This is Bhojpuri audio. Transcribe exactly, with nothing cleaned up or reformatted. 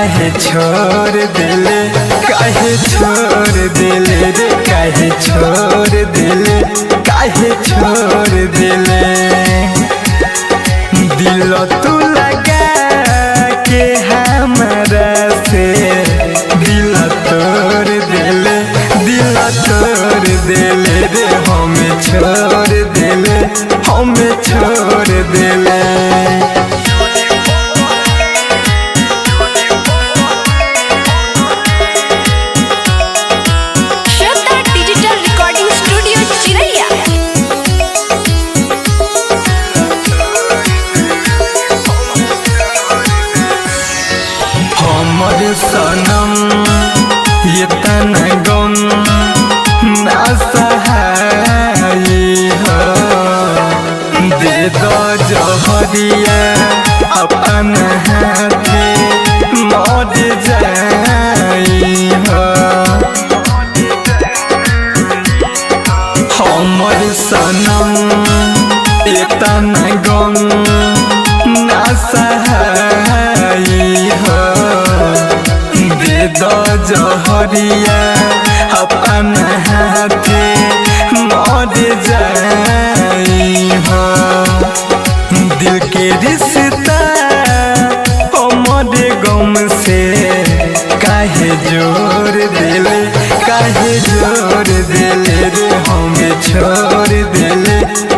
काहे छोड़ दिले काहे छोड़ दिले रे काहे छोड़ दिले काहे छोड़ दिले दिल तू लगा के हमारा से दिल तोड़ दिले दिल तोड़ दिले रे हमें छोड़ दिले हमें छोड़ दिले सनम ये तना गम ना सहाई हो दे दो जहरिया अपन हाथे मर जाई हो हमर सनम ये तना गम ना सहाई हो दो जहरिया अपन हाथे मर जाई हो दिल के रिश्ता हमरे गम से काहे जोड़ दिले काहे जोड़ दिले रे हमें छोड़ दिले